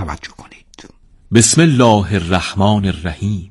توجه کنید. بسم الله الرحمن الرحیم.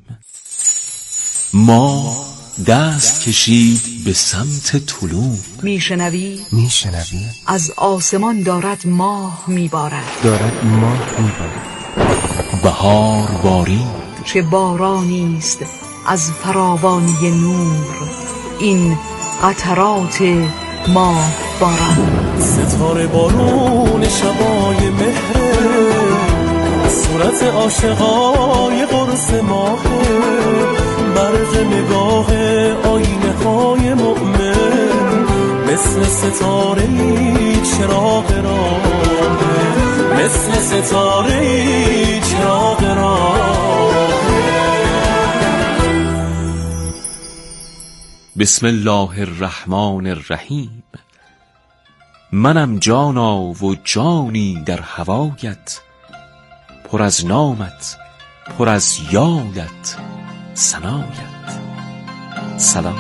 ما دست کشید به سمت طلوع. میشنوی؟ میشنوی؟ از آسمان دارد ماه میبارد. دارد ماه میبارد. بهار بارید. چه بارانیست از فراوانی نور، این قطرات ماه باران. ستاره بارون شبای مهره، صورت عاشقای قرص ماهه، برق نگاه آینه های مؤمن، مثل ستاره چراغ راهه، مثل ستاره چراغ راهه. بسم الله الرحمن الرحیم. منم جانا و جانی در هوایت، پر از نامت پر از یادت ثنایت. سلام.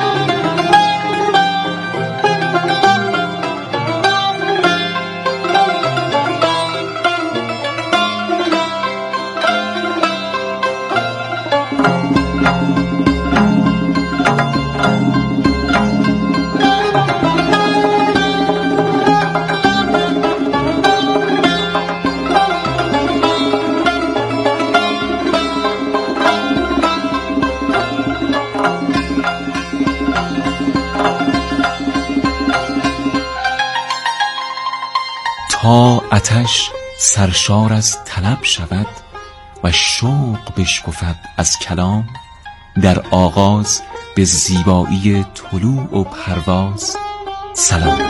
تا آتش سرشار از طلب شود و شوق بشکفد از کلام، در آغاز به زیبایی طلوع و پرواز سلام.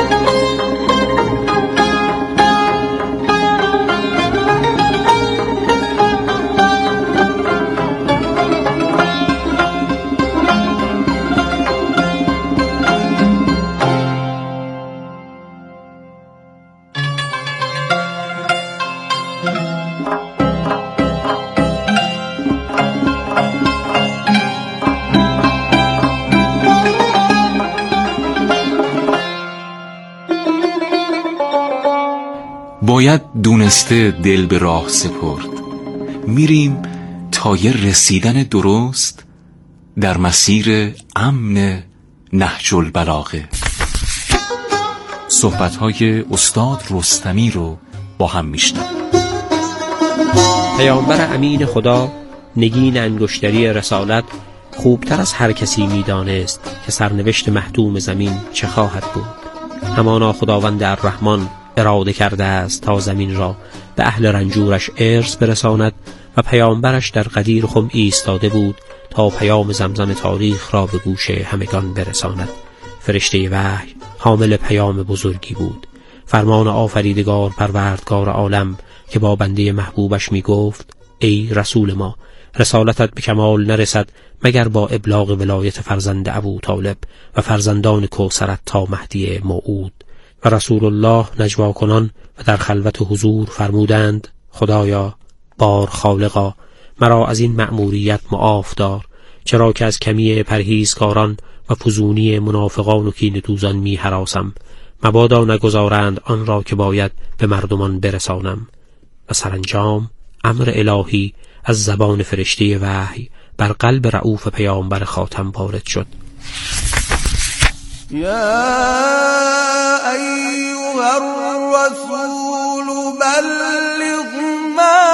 باید دونسته دل به راه سپرد، میریم تا یه رسیدن درست در مسیر امن نهج البلاغه. صحبت‌های استاد رستمی رو با هم میشنویم. پیامبر امین خدا نگین انگشتری رسالت خوبتر از هر کسی میدانست که سرنوشت محتوم زمین چه خواهد بود. همانا خداوند الرحمن اراده کرده است تا زمین را به اهل رنجورش ارث برساند و پیامبرش در غدیر خم ایستاده بود تا پیام زمزم تاریخ را به گوش همگان برساند. فرشته وحی حامل پیام بزرگی بود، فرمان آفریدگار پروردگار عالم که با بنده محبوبش می گفت ای رسول ما، رسالتت به کمال نرسد مگر با ابلاغ ولایت فرزند ابو طالب و فرزندان کوثرت تا مهدی موعود. و رسول الله نجوا کنان و در خلوت حضور فرمودند خدایا بار خالقا، مرا از این مأموریت معاف دار، چرا که از کمی پرهیزکاران و فزونی منافقان و کینه دوزان می هراسم، مبادا نگذارند آن را که باید به مردمان برسانم. و سرانجام امر الهی از زبان فرشته وحی بر قلب رؤوف پیامبر خاتم وارد شد. یا ایها الرسول بلغ ما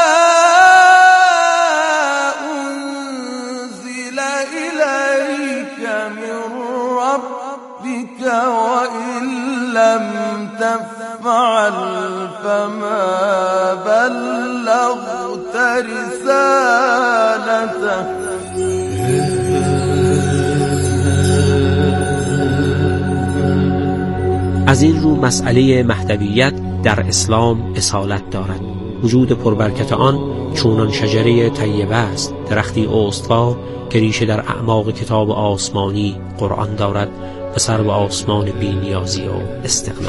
انزل الیک من ربک وان لم تفعل فما بلغت رسالته. از این رو مسئله مهدویت در اسلام اصالت دارد. وجود پربرکت آن چونان شجره طیبه است، درختی استوار که ریشه در اعماق کتاب آسمانی قرآن دارد و سر به آسمان بی‌نیازی و استغنا.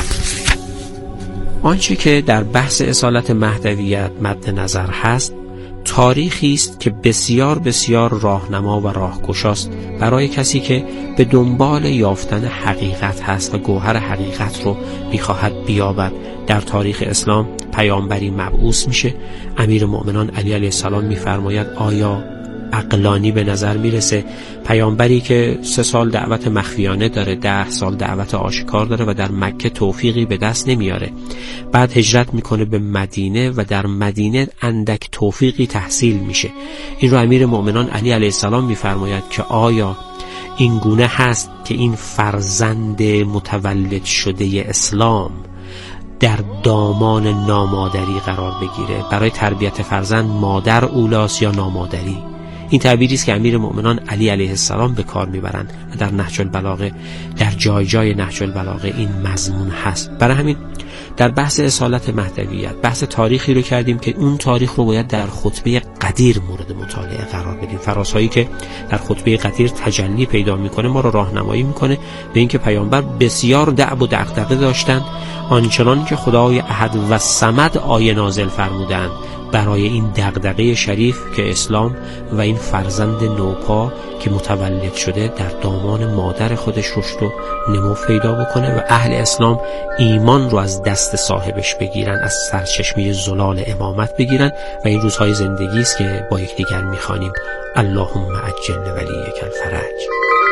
آنچه که در بحث اصالت مهدویت مد نظر هست، تاریخی است که بسیار بسیار راهنما و راهگشاست برای کسی که به دنبال یافتن حقیقت هست و گوهر حقیقت رو می‌خواهد بیابد. در تاریخ اسلام پیامبری مبعوث میشه. امیر مؤمنان علی علیه السلام می‌فرماید آیا عقلانی به نظر میرسه پیامبری که 3 سال دعوت مخفیانه داره، 10 سال دعوت آشکار داره و در مکه توفیقی به دست نمیاره، بعد هجرت میکنه به مدینه و در مدینه اندک توفیقی تحصیل میشه. این رو امیر مؤمنان علی علیه السلام میفرماید که آیا این گونه هست که این فرزند متولد شده اسلام در دامان نامادری قرار بگیره؟ برای تربیت فرزند مادر اولاست یا نامادری؟ این تعبیری است که امیر مؤمنان علی علیه السلام به کار میبرند و در نهج البلاغه، در جای جای نهج البلاغه این مضمون هست. برای همین در بحث اصالت مهدویت بحث تاریخی رو کردیم که اون تاریخ رو باید در خطبه قدیر مورد مطالعه قرار بدیم. فرازهایی که در خطبه قدیر تجلی پیدا میکنه ما رو راهنمایی میکنه به اینکه پیامبر بسیار دعو و دغدغه داشتن، آنچنان که خدای احد و صمد آیه نازل فرمودند برای این دغدغه شریف که اسلام و این فرزند نوپا که متولد شده در دامان مادر خودش رشد و نمو پیدا بکنه و اهل اسلام ایمان رو از دست صاحبش بگیرن، از سرچشمه زلال امامت بگیرن و این روزهای زندگی است که با یکدیگر میخوانیم اللهم عجل ولیک الفرج.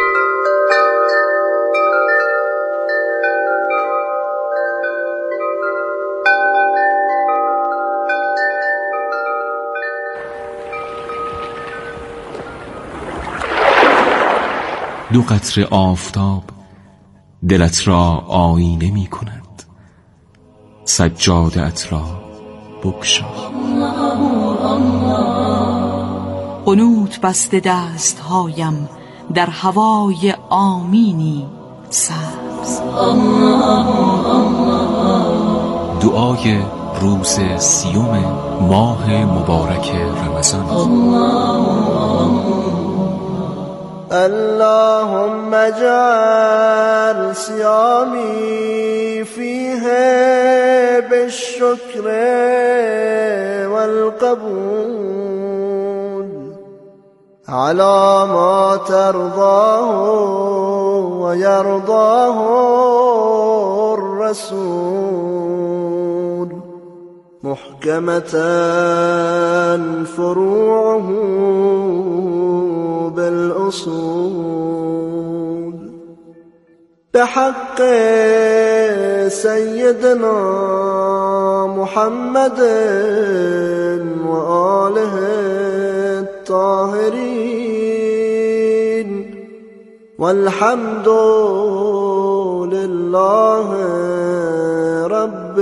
دو قطره آفتاب دلت را آینه می کند، سجاده‌ات را بگشا. قنوت بسته دستهایم در هوای آمینی سبز. دعای روز 30 ماه مبارک رمضان. اللهم اجعل صيامي فيه بالشكر والقبول على ما ترضاه ويرضاه الرسول محكمة فروعه بالأصول بحق سيدنا محمد وآله الطاهرين والحمد لله رب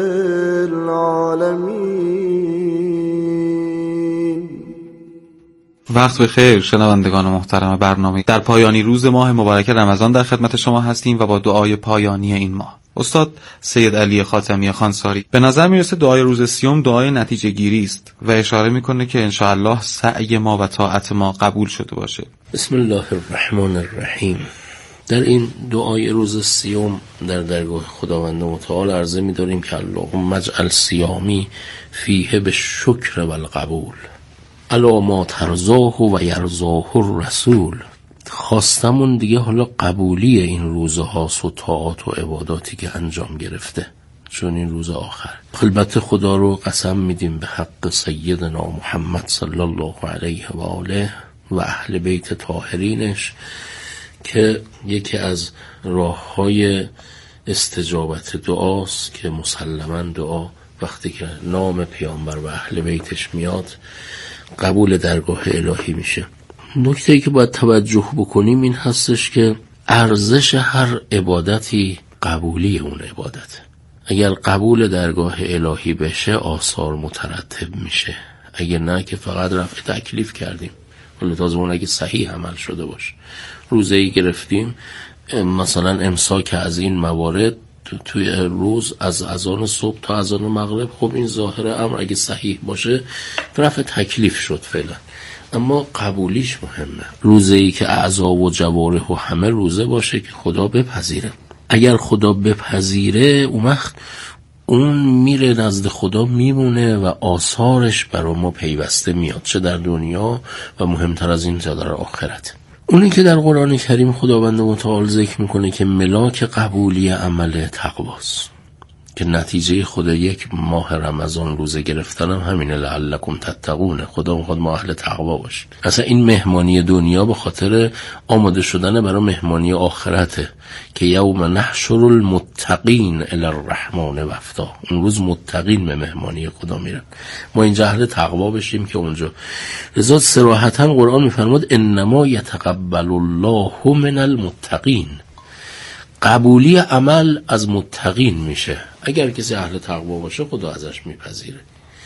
العالمين. وقت بخیر شنوندگان محترم برنامه. در پایانی روز ماه مبارک رمضان در خدمت شما هستیم و با دعای پایانی این ماه. استاد سید علی خاتمی خانساری به نظر میرسه دعای روز 30 دعای نتیجه گیری است و اشاره میکنه که انشاءالله سعی ما و طاعت ما قبول شده باشه. بسم الله الرحمن الرحیم. در این دعای روز 30 در درگاه خداوند متعال عرضه می‌داریم که اللهم اجعل صیامی فیه بالشکر والقبول علی ما ترضاه و یرضاه الرسول. خواستمون دیگه حالا قبولی این روزهاست و طاعات و عباداتی که انجام گرفته، چون این روز آخر. البته خدا رو قسم میدیم به حق سیدنا محمد صلی الله علیه و آله و اهل بیت طاهرینش که یکی از راه‌های استجابت دعاست که مسلماً دعا وقتی که نام پیامبر و اهل بیتش میاد قبول درگاه الهی میشه. نکته‌ای که باید توجه بکنیم این هستش که ارزش هر عبادتی قبولی اون عبادت. اگر قبول درگاه الهی بشه آثار مترتب میشه، اگر نه که فقط رفع تکلیف کردیم. ولی تازه اون اگه صحیح عمل شده باشه، روزه‌ای گرفتیم مثلا امساک از این موارد توی روز از اذان صبح تا اذان مغرب، خب این ظاهر امر اگه صحیح باشه رفع تکلیف شد فعلا، اما قبولیش مهمه. روزه‌ای که اعضا و جوارح و همه روزه باشه که خدا بپذیره. اگر خدا بپذیره اون وقت اون میره نزد خدا میمونه و آثارش برای ما پیوسته میاد، چه در دنیا و مهمتر از این چه در آخرت. اونی که در قرآن کریم خداوند متعال ذکر میکنه که ملاک قبولی عمل تقواست، که نتیجه خود یک ماه رمضان روزه گرفتن هم همینه، لعلکم تتقون. خدا میخواد ما اهل تقوا باشیم. اصلا این مهمانی دنیا به خاطر آماده شدن برای مهمانی آخرته که یوم نحشر المتقین الی الرحمن وفدا. اون روز متقین به مهمانی خدا میرن، ما اینجا اهل تقوا بشیم که اونجا. لذا صراحتا قرآن میفرماد انما یتقبل الله من المتقین. قبولی عمل از متقین میشه. اگر کسی اهل تقوا باشه خدا ازش میپذیره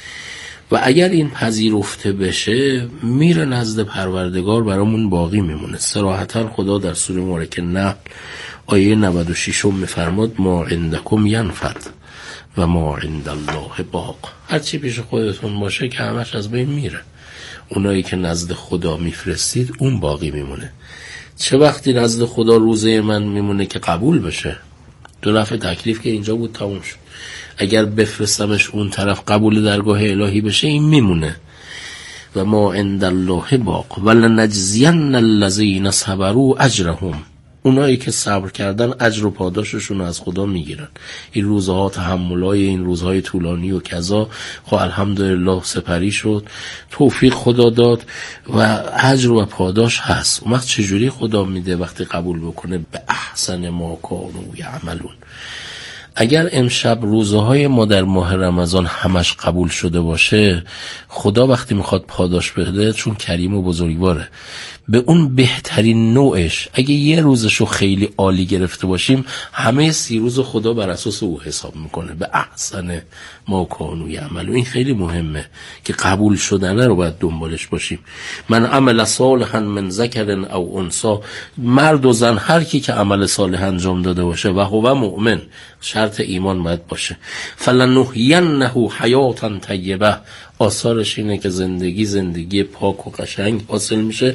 و اگر این پذیرفته بشه میره نزد پروردگار، برامون باقی میمونه. صراحتا خدا در سوره مبارکه نحل آیه 96 میفرماد ما عندکم ینفد و ما عند الله باق. هر چی پیش خودتون باشه که همش از بین میره، اونایی که نزد خدا میفرستید اون باقی میمونه. چه وقتی نزد خدا روزه من میمونه که قبول بشه؟ 2 دفعه تکلیف که اینجا بود تموم شد. اگر بفرستمش اون طرف قبول درگاه الهی بشه این میمونه. و ما عند الله باق ولنجزین الذین صبروا اجرهم. اونایی که صبر کردن اجر و پاداششون از خدا میگیرن. این روزها تحملای این روزهای طولانی و کذا خب الحمدلله سپری شد، توفیق خدا داد و اجر و پاداش هست. اون وقت چجوری خدا میده؟ وقتی قبول بکنه به احسن ما کانوا یعملون. اگر امشب روزهای ما در ماه رمضان همش قبول شده باشه، خدا وقتی میخواد پاداش بده چون کریم و بزرگواره به اون بهترین نوعش، اگه یه روزشو خیلی عالی گرفته باشیم همه 30 روز خدا بر اساس او حساب میکنه به احسن ما کانوا یعملون. این خیلی مهمه که قبول شدنه رو باید دنبالش باشیم. من عمل صالحا من ذکر او انثی، مرد و زن هر کی که عمل صالح انجام داده باشه و هو مؤمن، شرط ایمان باید باشه، فلنحینه حیاتا طیبه، آثارش اینه که زندگی پاک و قشنگ حاصل میشه.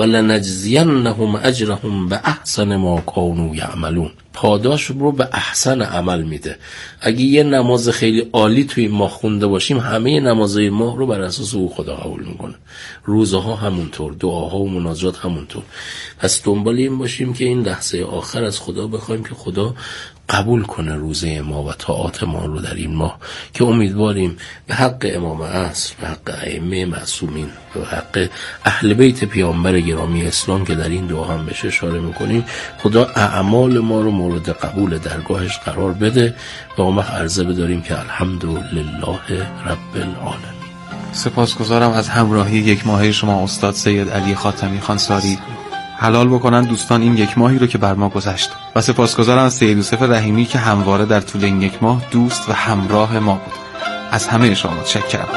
ولنجزینهم اجرهم به احسن ما کانوا یعملون. پاداش رو به احسن عمل میده. اگه یه نماز خیلی عالی توی ماه خونده باشیم همه نمازهای ماه رو بر اساس او خدا قبول میکنه، روزها همونطور، دعاها و مناجات همونطور. پس دنبال این باشیم که این لحظه آخر از خدا بخوایم که خدا قبول کنه روزه ما و طاعات ما رو در این ماه، که امیدواریم به حق امام عصر، به حق ائمه معصومین، به حق اهل بیت پیامبر گرامی اسلام که در این دعا هم بهش اشاره میکنیم، خدا اعمال ما رو مورد قبول درگاهش قرار بده و ما عرضه بداریم که الحمدلله رب العالمین. سپاسگزارم از همراهی 1 ماهه شما استاد سید علی خاتمی خانساری. حلال بکنن دوستان این 1 ماهی رو که بر ما گذشت و سپاسگزارم از سید یوسف رحیمی که همواره در طول این 1 ماه دوست و همراه ما بود. از همه شما متشکرم.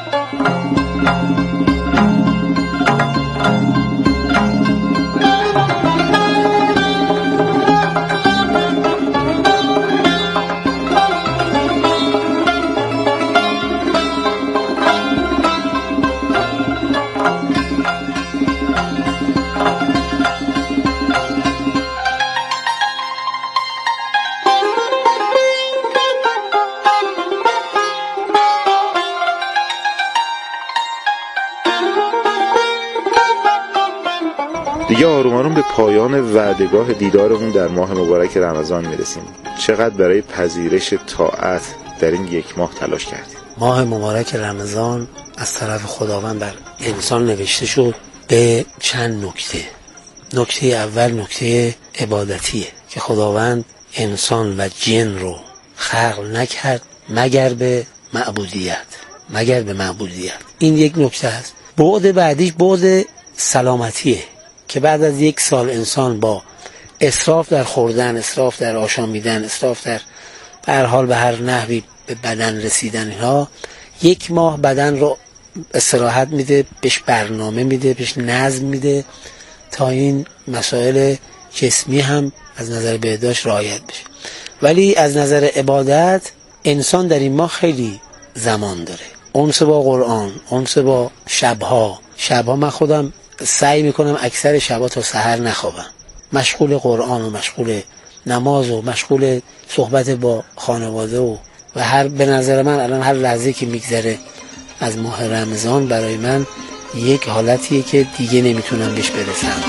دیگه آروم آروم به پایان وعدهگاه دیدارمون در ماه مبارک رمضان میرسیم. چقدر برای پذیرش طاعت در این 1 ماه تلاش کردیم. ماه مبارک رمضان از طرف خداوند بر انسان نوشته شد به چند نکته. نکته اول نکته عبادتیه که خداوند انسان و جن رو خلق نکرد مگر به معبودیت. این یک نکته است. بعد بعدیش بعد سلامتیه که بعد از 1 سال انسان با اسراف در خوردن، اسراف در آشامیدن، اسراف در به هر حال به هر نحوی به بدن رسیدن، اینها 1 ماه بدن رو استراحت میده، بهش برنامه میده، بهش نظم میده تا این مسائل جسمی هم از نظر بهداشت رعایت بشه. ولی از نظر عبادت انسان در این ماه خیلی زمان داره، انس با قرآن، انس با شبها من خودم سعی میکنم اکثر شبا تا سحر نخوابم، مشغول قرآن و مشغول نماز و مشغول صحبت با خانواده و و به نظر من الان هر لحظه که میگذره از ماه رمضان برای من یک حالتیه که دیگه نمیتونم بهش برسم.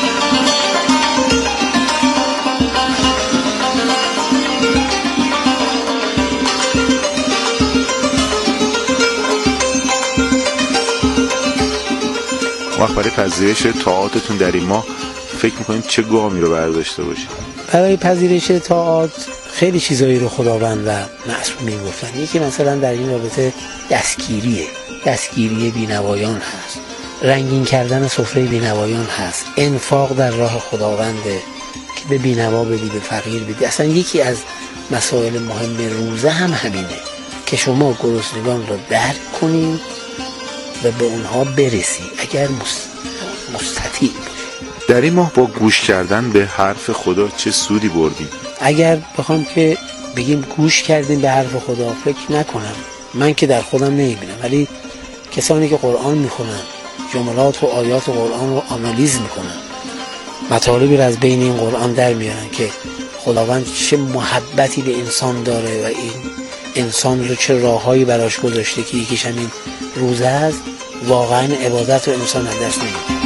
وقت برای پذیرش طاعاتتون در این ماه فکر میکنید چه گامی رو برداشته باشید؟ برای پذیرش طاعات خیلی چیزایی رو خداوند و معصومین گفتن. یکی مثلا در این رابطه دستگیری بینوایان هست، رنگین کردن سفره بینوایان هست، انفاق در راه خداونده که به بینوا بدی، به فقیر بدی. اصلا یکی از مسائل مهم روزه هم همینه که شما گرسنگان رو درک کنید و به اونها برسی اگر مستطیع باشید. در این ماه با گوش کردن به حرف خدا چه سودی بردیم؟ اگر بخوام که بگیم گوش کردیم به حرف خدا، فکر نکنم، من که در خودم نمیبینم، ولی کسانی که قرآن میخونن، جملات و آیات قرآن رو آنالیز میکنن، مطالبی رو از بین این قرآن در میارن که خداوند چه محبتی به انسان داره و این انسان رو چه راههایی براش گذاشته که یکیش همین روزه است، واقعا عبادت رو انسان از دست نمیده.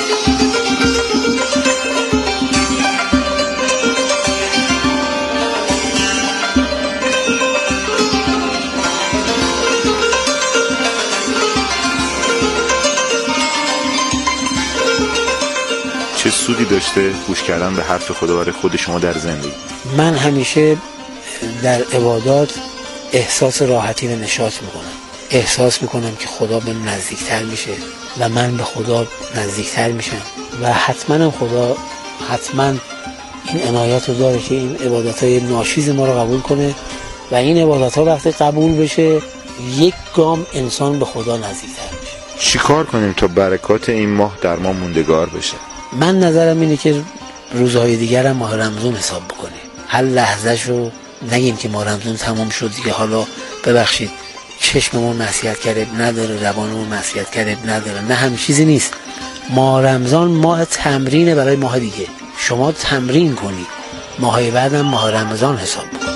چه سودی داشته گوش کردن به حرف خدا برای خود شما در زندگی؟ من همیشه در عبادات احساس راحتی و نشاط میکنم. احساس میکنم که خدا به من نزدیکتر میشه و من به خدا نزدیکتر میشم و حتما خدا این عنایت رو داره که این عبادتهای ناشیز ما رو قبول کنه و این عبادتها وقتی قبول بشه یک گام انسان به خدا نزدیکتر میشه. چی کار کنیم تا برکات این ماه در ما موندگار بشه؟ من نظرم اینه که روزهای دیگر هم ماه رمضان حساب بکنیم. هر لحظهش رو نگیم که ماه رمضان تمام شد دیگه، حالا ببخشید چشممون معصیت کرده نداره، زبانمون معصیت کرده نداره. نه، هم چیزی نیست. ماه رمضان ماه تمرینه برای ماه دیگه. شما تمرین کنید، ماهای بعدم ماه رمضان حساب بکنید.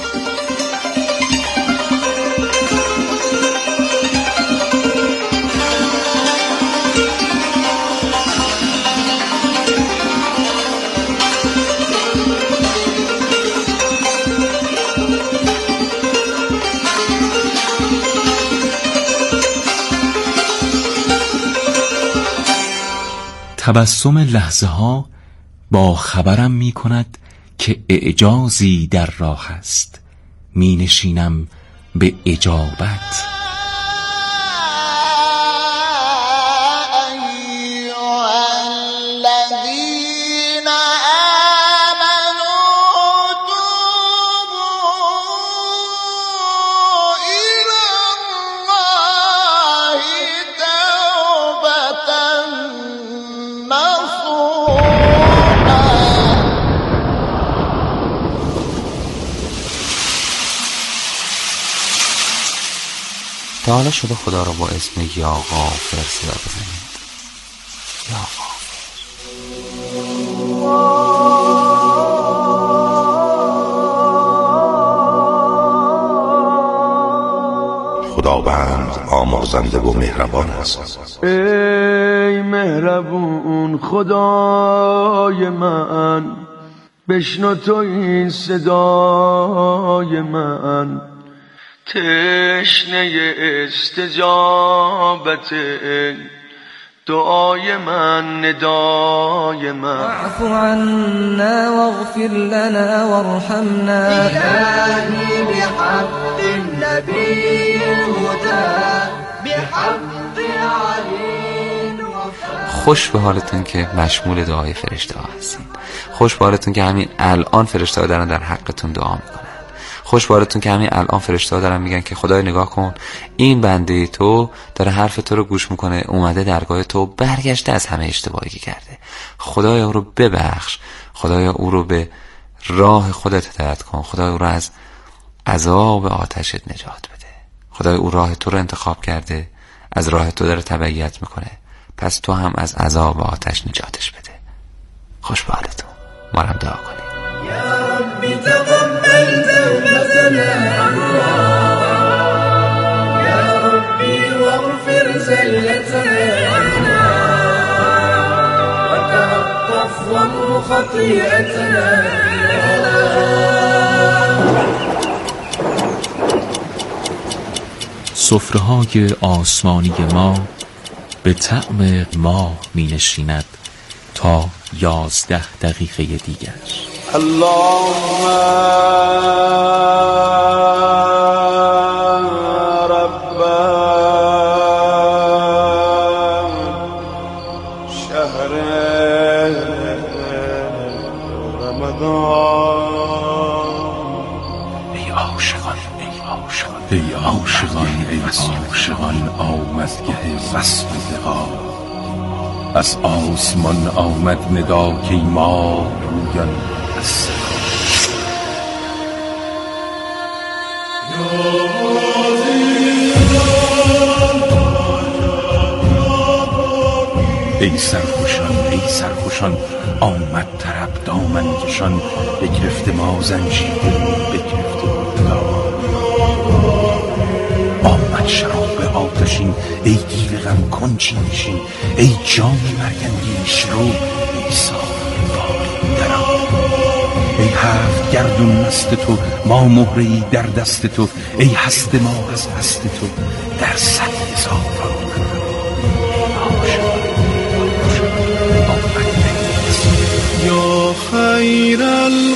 تبسم لحظه ها با خبرم می کند که اعجازی در راه است، می نشینم به اجابت. تا حالا شده خدا را با اسم یا غافر صدا بزنید؟ یا غافر. خداوند آمرزنده و مهربان است. ای مهربون خدای من، بشنو تو این صدای من، تشنه استجابت دعای من، ندای من. واعف عنا واغفر لنا وارحمنا إلهي بحق النبي الهدى بحق علي. خوش به حالتون که مشمول دعای فرشته ها هستین. خوش به حالتون که همین الان فرشته ها دارن در حقتون دعا میکنن. خوش به حالتون که همین الان فرشته ها دارن میگن که خدای نگاه کن، این بنده تو داره حرف تو رو گوش میکنه، اومده درگاه تو، برگشته از همه اشتباهی که کرده. خدایا او رو ببخش، خدایا او رو به راه خودت هدایت کن، خدایا او رو از عذاب آتشت نجات بده. خدایا او راه تو رو انتخاب کرده، از راه تو داره تبعیت میکنه، پس تو هم از عذاب آتش نجاتش بده. خوش به حالتون. ما هم دعا کنیم. يا رب تقبل توبتنا ربي واغفر زلتنا وتعطف وامه خطيئتنا. سفره‌های آسمانی ما به طعم ماه می نشیند تا 11 دقیقه دیگر. اللهم رب شهر رمضان. ای عاشقان ای عاشقان آمدگه وصف لقا. از آسمان آمد ندا که ما رویان از سقا. ای سرخوشان آمد طرب دامن کشان. بگرفته ما زنجیر بگرفته دامان. آمد شراب آتشین ای دیو غم کن چی نشین. ای جان مرگندیش رو ای ساقی باری درآ. ای هفت گردون مست تو ما مهره‌ای در دست تو. ای هست ما از هست تو در 100,000 یا خیر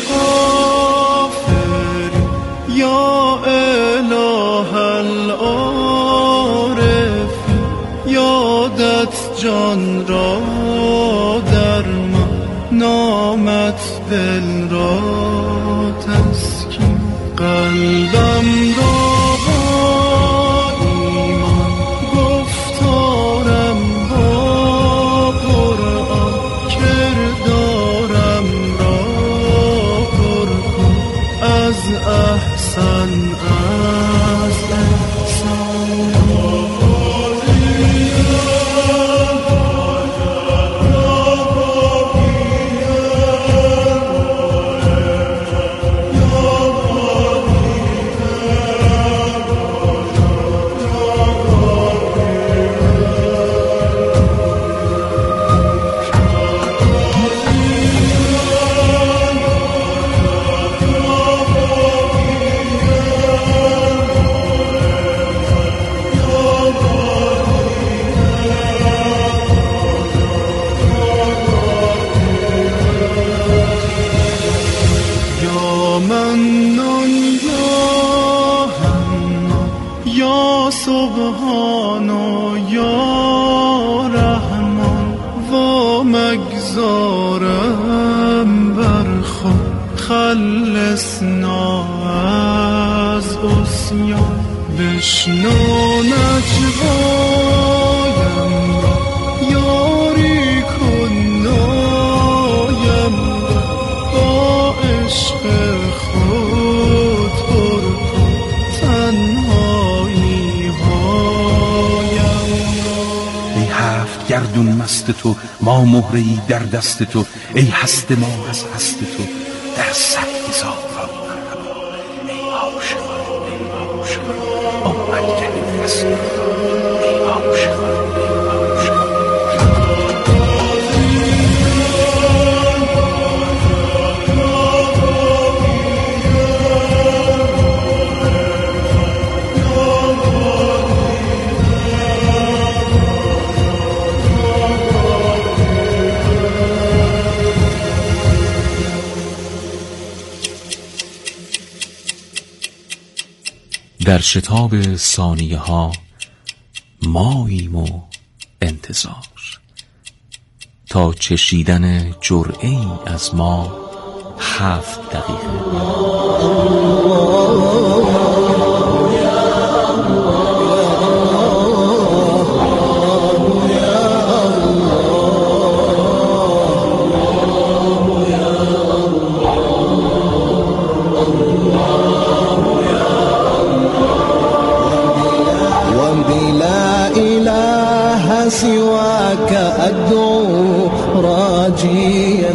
الغافر یا اله العارف. یادت جان را در ما نامت دل را تسکین. قلبم را با ایمان گفتارم با قرآن. کردارم را پر کن از احسن از احسان. سبحانا یا رحمان و مگذارم بر خود. خلصنا از عصیان بشنو نجوایم را. یاری کن نایم را با عشق خود پر کن تنهایی. گردون مست تو ما مهره‌ای در دست تو. ای هست ما از هست تو در 100,000 ای عاشقان آمدگه وصل. ای عاشقان در شتاب ثانیه ها ماییم و انتظار تا چشیدن جرعه‌ای از ما 7 دقیقه. سواك أدعو راجيا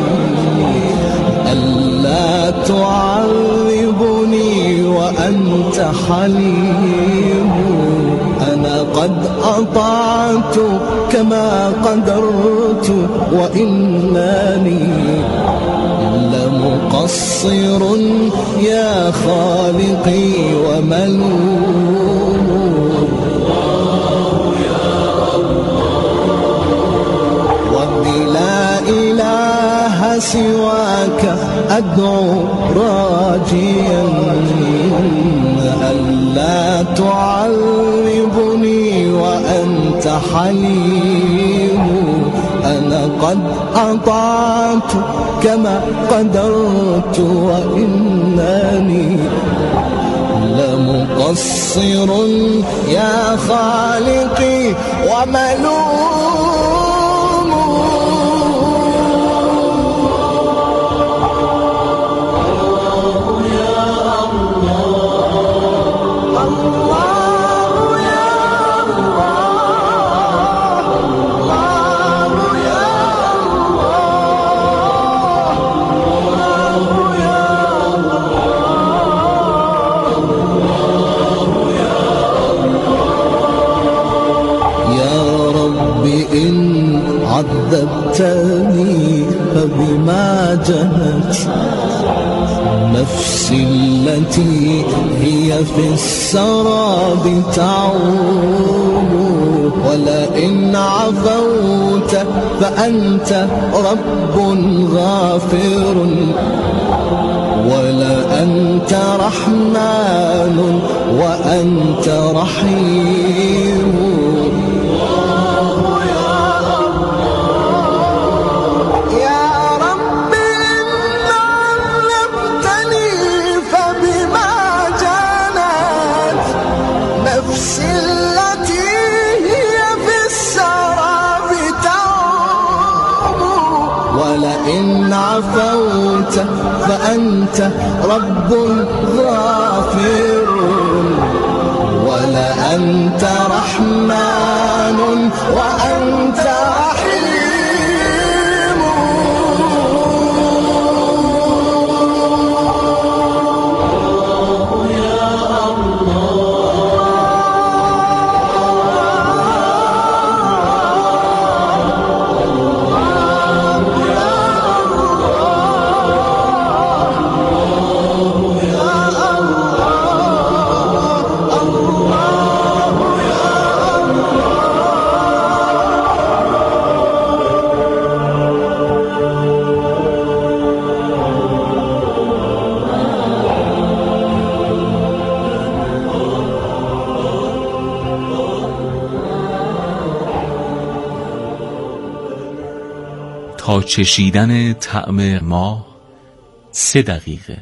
ألا تعذبني وأنت حليم. أنا قد أطعت كما قدرت وإنني لمقصر يا خالقي وملوم. وبلا إله سواك أدعو راجيا ألا تعذبني وأنت حليم. أنا قد أطعت كما قدرت وإنني لمقصر يا خالقي وملوم. عذبتني فبما جنت نفسي التي هي في السراب تعوم. ولئن عفوت فأنت رب غافر ولأنت رحمن وأنت رحيم. ولئن عفوت فأنت رب غافر ولأنت رحمن وأنت رحيم. تا چشیدن طعم ماه 3 دقیقه.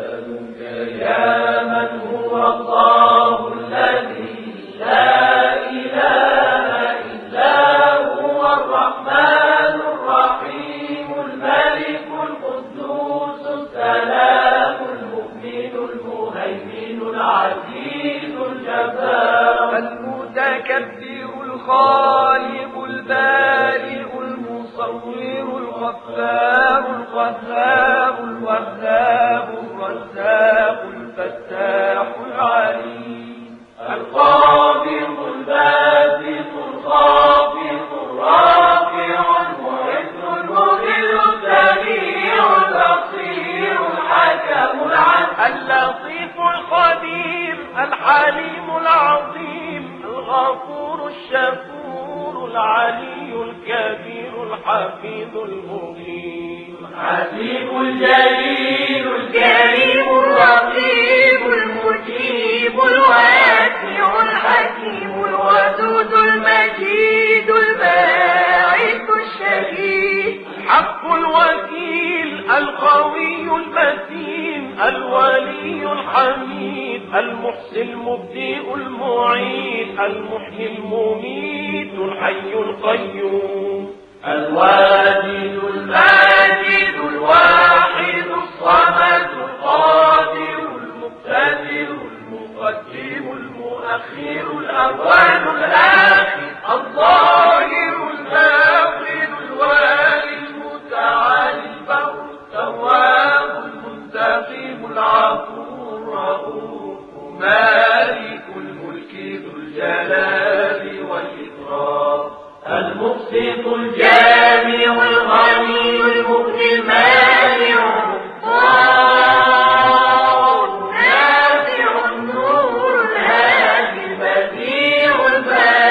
الغفار القهار الوهاب الرزاق الفتاح العليم القابض الباسط الخافض الرافع المعز المذل السميع البصير الحكم العدل اللطيف الخبير الحليم العظيم الغفور الشكور العلي الكبير الحفيظ المبين الحسيب الجليل الكريم الرقيب المجيب الواسع الحكيم الودود المجيد الباعث الشهيد الحق الوكيل القوي المتين الولي الحميد المحسن المبدئ المعيد المحيي المميت الحي القيوم الواجد الماجد الواحد الصمد القادر المقتدر المقدم المؤخر الأول الآخر الله